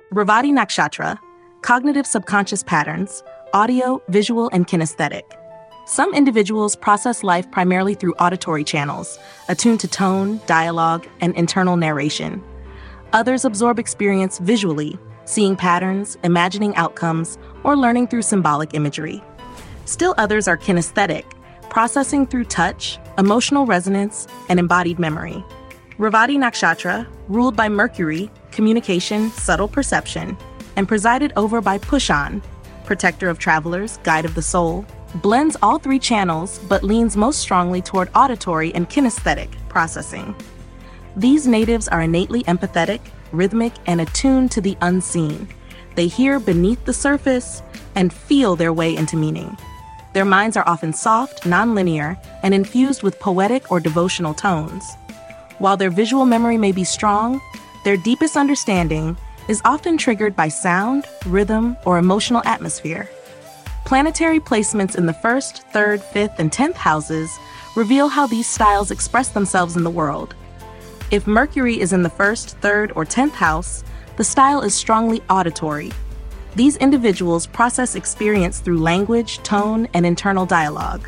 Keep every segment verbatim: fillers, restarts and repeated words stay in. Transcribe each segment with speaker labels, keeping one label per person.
Speaker 1: Revati Nakshatra, cognitive subconscious patterns, audio, visual, and kinesthetic. Some individuals process life primarily through auditory channels, attuned to tone, dialogue, and internal narration. Others absorb experience visually, seeing patterns, imagining outcomes, or learning through symbolic imagery. Still others are kinesthetic, processing through touch, emotional resonance, and embodied memory. Revati Nakshatra, ruled by Mercury, communication, subtle perception, and presided over by Pushan, protector of travelers, guide of the soul, blends all three channels but leans most strongly toward auditory and kinesthetic processing. These natives are innately empathetic, rhythmic, and attuned to the unseen. They hear beneath the surface and feel their way into meaning. Their minds are often soft, nonlinear, and infused with poetic or devotional tones. While their visual memory may be strong, their deepest understanding is often triggered by sound, rhythm, or emotional atmosphere. Planetary placements in the first, third, fifth, and tenth houses reveal how these styles express themselves in the world. If Mercury is in the first, third, or tenth house, the style is strongly auditory. These individuals process experience through language, tone, and internal dialogue.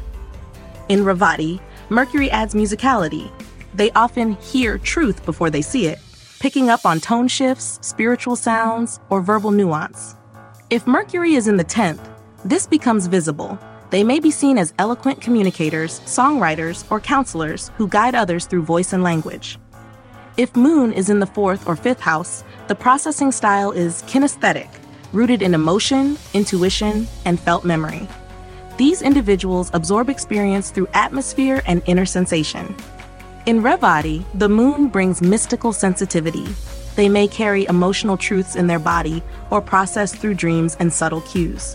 Speaker 1: In Revati, Mercury adds musicality. They often hear truth before they see it, picking up on tone shifts, spiritual sounds, or verbal nuance. If Mercury is in the tenth, this becomes visible. They may be seen as eloquent communicators, songwriters, or counselors who guide others through voice and language. If Moon is in the fourth or fifth house, the processing style is kinesthetic, rooted in emotion, intuition, and felt memory. These individuals absorb experience through atmosphere and inner sensation. In Revati, the moon brings mystical sensitivity. They may carry emotional truths in their body or process through dreams and subtle cues.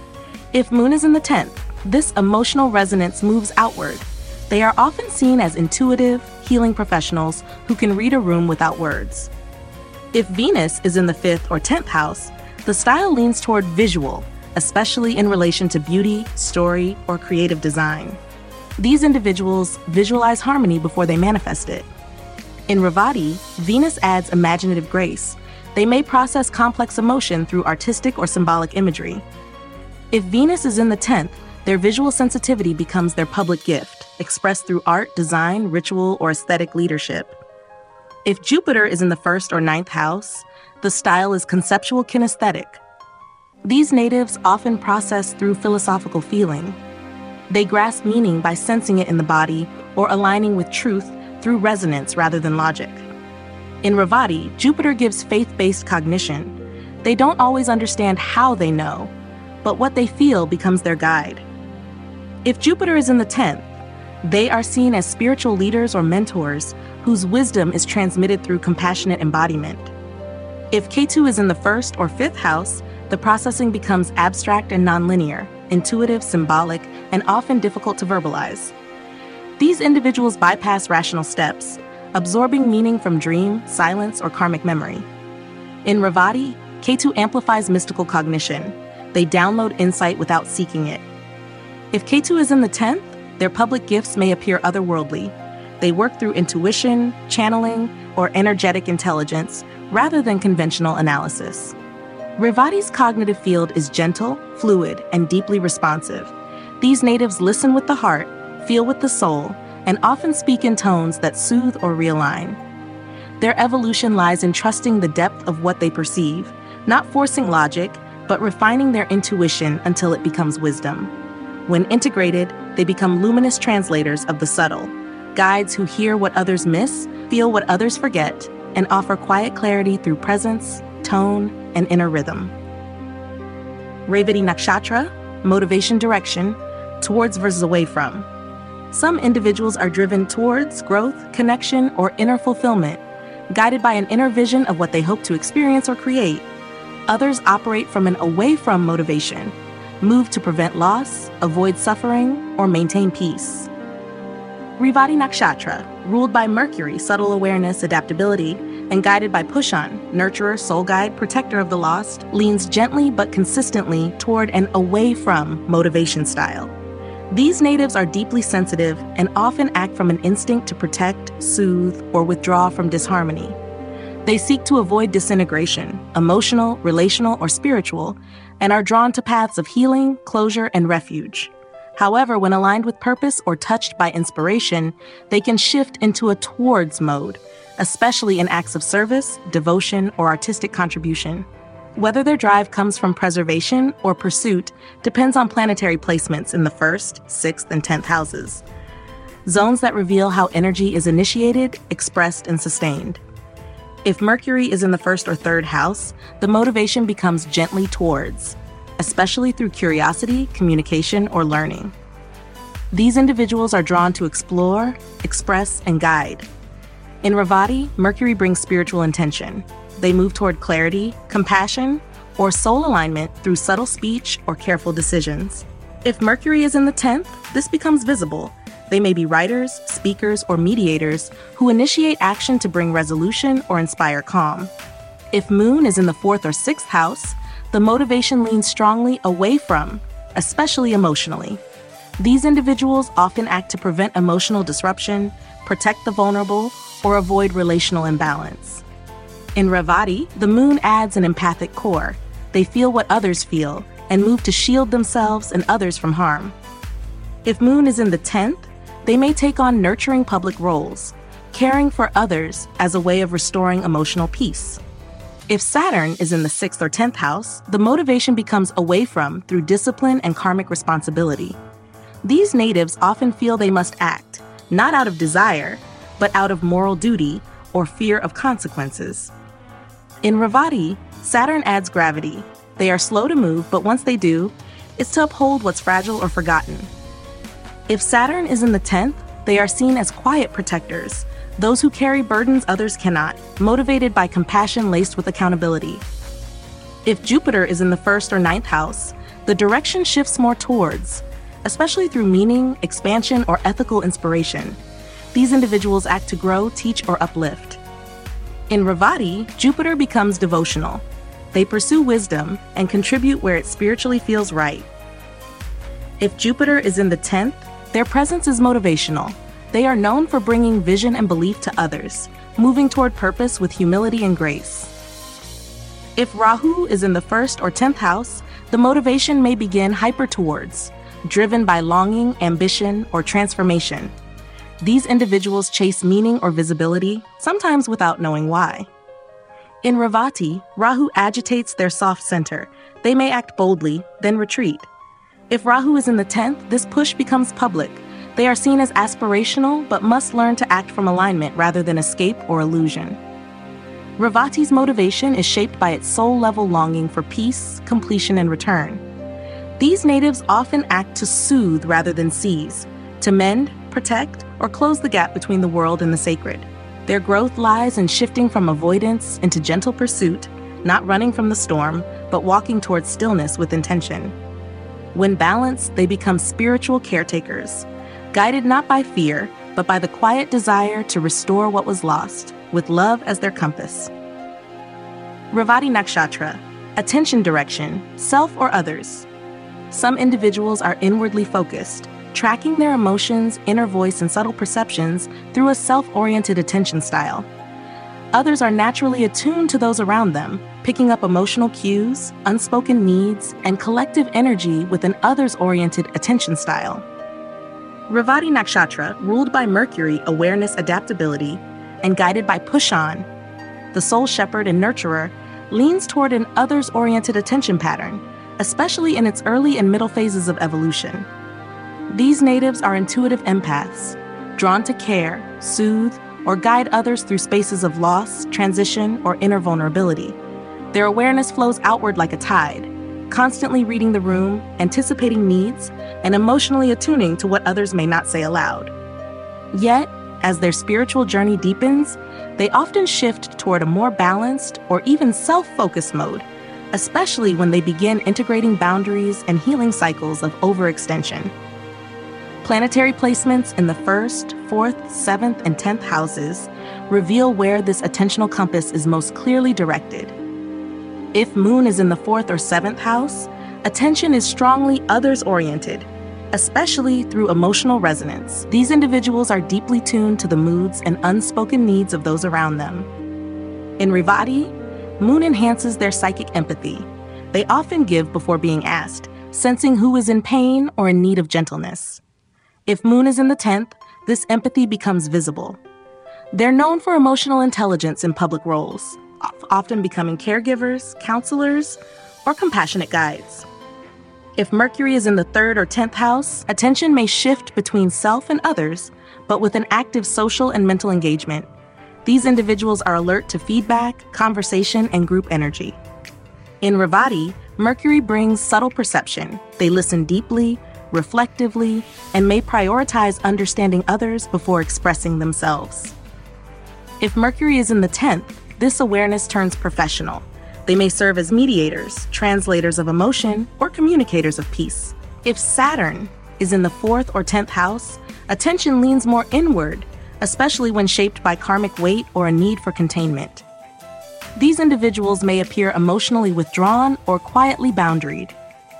Speaker 1: If moon is in the tenth, this emotional resonance moves outward. They are often seen as intuitive, healing professionals who can read a room without words. If Venus is in the fifth or tenth house, the style leans toward visual, especially in relation to beauty, story, or creative design. These individuals visualize harmony before they manifest it. In Revati, Venus adds imaginative grace. They may process complex emotion through artistic or symbolic imagery. If Venus is in the tenth, their visual sensitivity becomes their public gift, expressed through art, design, ritual, or aesthetic leadership. If Jupiter is in the first or ninth house, the style is conceptual kinesthetic. These natives often process through philosophical feeling. They grasp meaning by sensing it in the body or aligning with truth through resonance rather than logic. In Revati, Jupiter gives faith-based cognition. They don't always understand how they know, but what they feel becomes their guide. If Jupiter is in the tenth, they are seen as spiritual leaders or mentors whose wisdom is transmitted through compassionate embodiment. If Ketu is in the first or fifth house, the processing becomes abstract and nonlinear, intuitive, symbolic, and often difficult to verbalize. These individuals bypass rational steps, absorbing meaning from dream, silence, or karmic memory. In Revati, Ketu amplifies mystical cognition. They download insight without seeking it. If Ketu is in the tenth, their public gifts may appear otherworldly. They work through intuition, channeling, or energetic intelligence rather than conventional analysis. Revati's cognitive field is gentle, fluid, and deeply responsive. These natives listen with the heart, feel with the soul, and often speak in tones that soothe or realign. Their evolution lies in trusting the depth of what they perceive, not forcing logic, but refining their intuition until it becomes wisdom. When integrated, they become luminous translators of the subtle, guides who hear what others miss, feel what others forget, and offer quiet clarity through presence, tone, and inner rhythm. Revati Nakshatra, motivation direction, towards versus away from. Some individuals are driven towards growth, connection, or inner fulfillment, guided by an inner vision of what they hope to experience or create. Others operate from an away from motivation, move to prevent loss, avoid suffering, or maintain peace. Revati Nakshatra, ruled by Mercury, subtle awareness, adaptability, and guided by Pushan, nurturer, soul guide, protector of the lost, leans gently but consistently toward an away from motivation style. These natives are deeply sensitive and often act from an instinct to protect, soothe, or withdraw from disharmony. They seek to avoid disintegration, emotional, relational, or spiritual, and are drawn to paths of healing, closure, and refuge. However, when aligned with purpose or touched by inspiration, they can shift into a towards mode, especially in acts of service, devotion, or artistic contribution. Whether their drive comes from preservation or pursuit depends on planetary placements in the first, sixth, and tenth houses, zones that reveal how energy is initiated, expressed, and sustained. If Mercury is in the first or third house, the motivation becomes gently towards, especially through curiosity, communication, or learning. These individuals are drawn to explore, express, and guide. In Revati, Mercury brings spiritual intention. They move toward clarity, compassion, or soul alignment through subtle speech or careful decisions. If Mercury is in the tenth, this becomes visible. They may be writers, speakers, or mediators who initiate action to bring resolution or inspire calm. If Moon is in the fourth or sixth house, the motivation leans strongly away from, especially emotionally. These individuals often act to prevent emotional disruption, protect the vulnerable, or avoid relational imbalance. In Revati, the Moon adds an empathic core. They feel what others feel and move to shield themselves and others from harm. If Moon is in the tenth, they may take on nurturing public roles, caring for others as a way of restoring emotional peace. If Saturn is in the sixth or tenth house, the motivation becomes away from through discipline and karmic responsibility. These natives often feel they must act, not out of desire, but out of moral duty or fear of consequences. In Revati, Saturn adds gravity. They are slow to move, but once they do, it's to uphold what's fragile or forgotten. If Saturn is in the tenth, they are seen as quiet protectors, those who carry burdens others cannot, motivated by compassion laced with accountability. If Jupiter is in the first or ninth house, the direction shifts more towards, especially through meaning, expansion, or ethical inspiration. These individuals act to grow, teach, or uplift. In Revati, Jupiter becomes devotional. They pursue wisdom and contribute where it spiritually feels right. If Jupiter is in the tenth, their presence is motivational. They are known for bringing vision and belief to others, moving toward purpose with humility and grace. If Rahu is in the first or tenth house, the motivation may begin hyper towards, driven by longing, ambition, or transformation. These individuals chase meaning or visibility, sometimes without knowing why. In Revati, Rahu agitates their soft center. They may act boldly, then retreat. If Rahu is in the tenth, this push becomes public. They are seen as aspirational, but must learn to act from alignment rather than escape or illusion. Revati's motivation is shaped by its soul-level longing for peace, completion, and return. These natives often act to soothe rather than seize, to mend, protect, or close the gap between the world and the sacred. Their growth lies in shifting from avoidance into gentle pursuit, not running from the storm, but walking towards stillness with intention. When balanced, they become spiritual caretakers, guided not by fear, but by the quiet desire to restore what was lost, with love as their compass. Revati Nakshatra, attention direction, self or others. Some individuals are inwardly focused, tracking their emotions, inner voice, and subtle perceptions through a self-oriented attention style. Others are naturally attuned to those around them, picking up emotional cues, unspoken needs, and collective energy with an others-oriented attention style. Revati Nakshatra, ruled by Mercury, awareness, adaptability, and guided by Pushan, the soul shepherd and nurturer, leans toward an others-oriented attention pattern, especially in its early and middle phases of evolution. These natives are intuitive empaths, drawn to care, soothe, or guide others through spaces of loss, transition, or inner vulnerability. Their awareness flows outward like a tide, constantly reading the room, anticipating needs, and emotionally attuning to what others may not say aloud. Yet, as their spiritual journey deepens, they often shift toward a more balanced or even self-focused mode, especially when they begin integrating boundaries and healing cycles of overextension. Planetary placements in the first, fourth, seventh, and tenth houses reveal where this attentional compass is most clearly directed. If Moon is in the fourth or seventh house, attention is strongly others-oriented, especially through emotional resonance. These individuals are deeply tuned to the moods and unspoken needs of those around them. In Revati, Moon enhances their psychic empathy. They often give before being asked, sensing who is in pain or in need of gentleness. If Moon is in the tenth, this empathy becomes visible. They're known for emotional intelligence in public roles, often becoming caregivers, counselors, or compassionate guides. If Mercury is in the third or tenth house, attention may shift between self and others, but with an active social and mental engagement. These individuals are alert to feedback, conversation, and group energy. In Revati, Mercury brings subtle perception. They listen deeply, reflectively, and may prioritize understanding others before expressing themselves. If Mercury is in the tenth, this awareness turns professional. They may serve as mediators, translators of emotion, or communicators of peace. If Saturn is in the fourth or tenth house, attention leans more inward, especially when shaped by karmic weight or a need for containment. These individuals may appear emotionally withdrawn or quietly boundaried.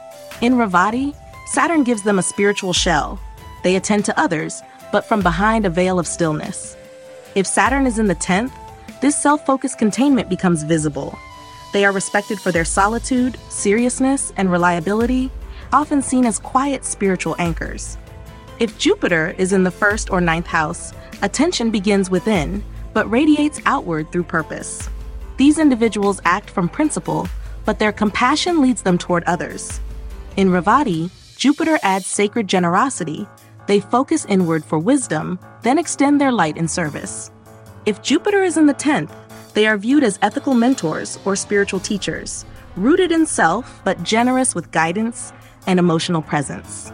Speaker 1: In Revati, Saturn gives them a spiritual shell. They attend to others, but from behind a veil of stillness. If Saturn is in the tenth, this self-focused containment becomes visible. They are respected for their solitude, seriousness, and reliability, often seen as quiet spiritual anchors. If Jupiter is in the first or ninth house, attention begins within, but radiates outward through purpose. These individuals act from principle, but their compassion leads them toward others. In Revati, Jupiter adds sacred generosity. They focus inward for wisdom, then extend their light in service. If Jupiter is in the tenth, they are viewed as ethical mentors or spiritual teachers, rooted in self, but generous with guidance and emotional presence.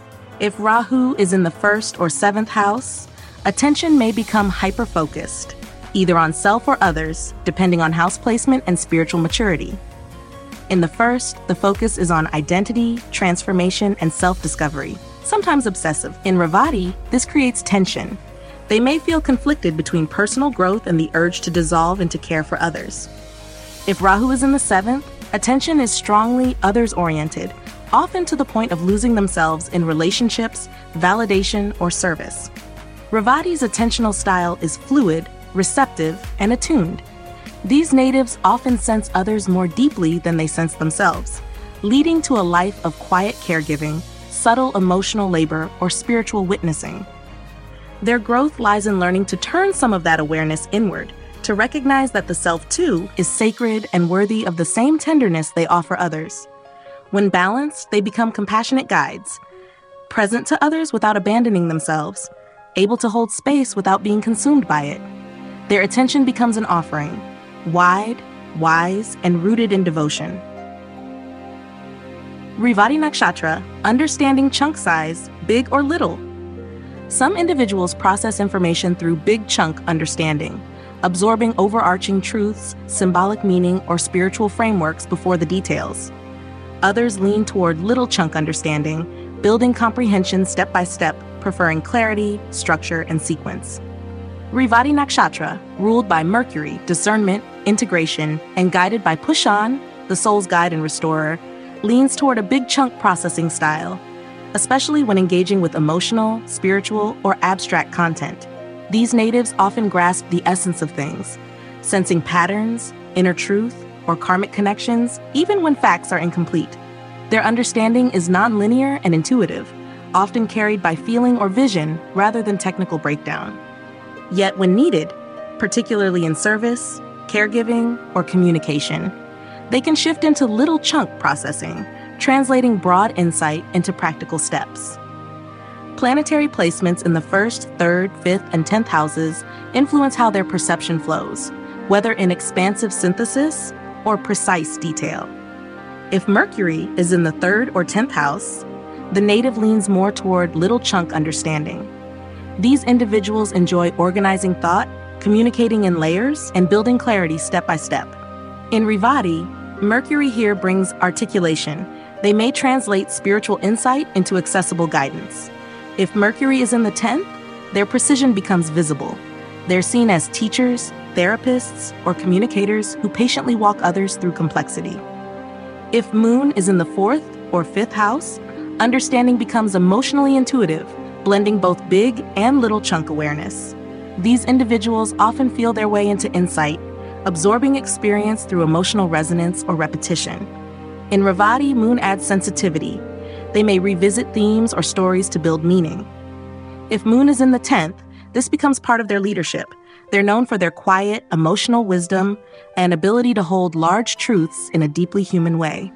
Speaker 1: If Rahu is in the first or seventh house, attention may become hyper-focused, either on self or others, depending on house placement and spiritual maturity. In the first, the focus is on identity, transformation, and self-discovery, sometimes obsessive. In Revati, this creates tension. They may feel conflicted between personal growth and the urge to dissolve into care for others. If Rahu is in the seventh, attention is strongly others-oriented, often to the point of losing themselves in relationships, validation, or service. Revati's attentional style is fluid, receptive, and attuned. These natives often sense others more deeply than they sense themselves, leading to a life of quiet caregiving, subtle emotional labor, or spiritual witnessing. Their growth lies in learning to turn some of that awareness inward, to recognize that the self, too, is sacred and worthy of the same tenderness they offer others. When balanced, they become compassionate guides, present to others without abandoning themselves, able to hold space without being consumed by it. Their attention becomes an offering, wide, wise, and rooted in devotion. Revati Nakshatra, understanding chunk size, big or little. Some individuals process information through big chunk understanding, absorbing overarching truths, symbolic meaning, or spiritual frameworks before the details. Others lean toward little chunk understanding, building comprehension step by step, preferring clarity, structure, and sequence. Revati Nakshatra, ruled by Mercury, discernment, integration, and guided by Pushan, the soul's guide and restorer, leans toward a big chunk processing style, especially when engaging with emotional, spiritual, or abstract content. These natives often grasp the essence of things, sensing patterns, inner truth, or karmic connections, even when facts are incomplete. Their understanding is nonlinear and intuitive, often carried by feeling or vision rather than technical breakdown. Yet when needed, particularly in service, caregiving, or communication, they can shift into little chunk processing, translating broad insight into practical steps. Planetary placements in the first, third, fifth, and tenth houses influence how their perception flows, whether in expansive synthesis or precise detail. If Mercury is in the third or tenth house, the native leans more toward little chunk understanding. These individuals enjoy organizing thought, communicating in layers, and building clarity step by step. In Revati, Mercury here brings articulation. They may translate spiritual insight into accessible guidance. If Mercury is in the tenth, their precision becomes visible. They're seen as teachers, therapists, or communicators who patiently walk others through complexity. If Moon is in the fourth or fifth house, understanding becomes emotionally intuitive, blending both big and little chunk awareness. These individuals often feel their way into insight, absorbing experience through emotional resonance or repetition. In Revati, Moon adds sensitivity. They may revisit themes or stories to build meaning. If Moon is in the tenth, this becomes part of their leadership. They're known for their quiet, emotional wisdom and ability to hold large truths in a deeply human way.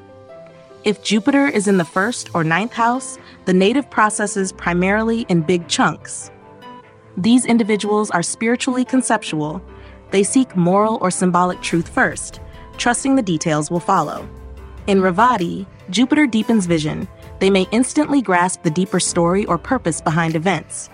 Speaker 1: If Jupiter is in the first or ninth house, the native processes primarily in big chunks. These individuals are spiritually conceptual. They seek moral or symbolic truth first, trusting the details will follow. In Revati, Jupiter deepens vision. They may instantly grasp the deeper story or purpose behind events.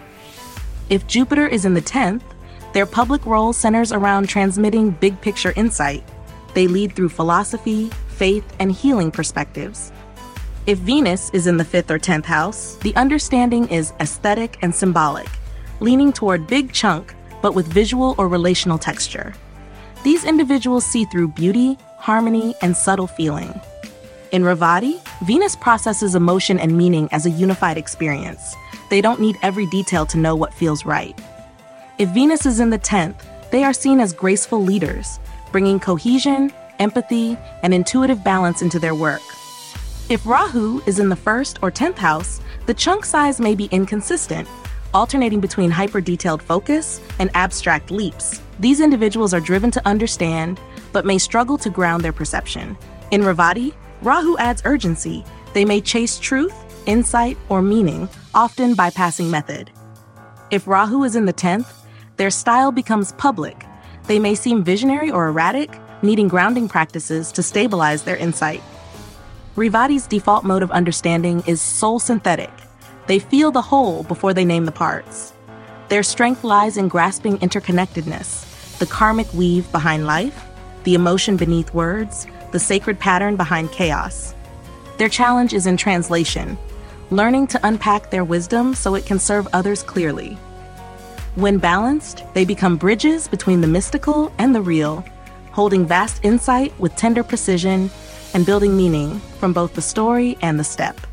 Speaker 1: If Jupiter is in the tenth, their public role centers around transmitting big-picture insight. They lead through philosophy, faith, and healing perspectives. If Venus is in the fifth or tenth house, the understanding is aesthetic and symbolic, leaning toward big chunk, but with visual or relational texture. These individuals see through beauty, harmony, and subtle feeling. In Revati, Venus processes emotion and meaning as a unified experience. They don't need every detail to know what feels right. If Venus is in the tenth, they are seen as graceful leaders, bringing cohesion, empathy, and intuitive balance into their work. If Rahu is in the first or tenth house, the chunk size may be inconsistent, alternating between hyper-detailed focus and abstract leaps. These individuals are driven to understand, but may struggle to ground their perception. In Revati, Rahu adds urgency. They may chase truth, insight, or meaning, often bypassing method. If Rahu is in the tenth, their style becomes public. They may seem visionary or erratic, needing grounding practices to stabilize their insight. Revati's default mode of understanding is soul-synthetic. They feel the whole before they name the parts. Their strength lies in grasping interconnectedness, the karmic weave behind life, the emotion beneath words, the sacred pattern behind chaos. Their challenge is in translation, learning to unpack their wisdom so it can serve others clearly. When balanced, they become bridges between the mystical and the real, holding vast insight with tender precision and building meaning from both the story and the step.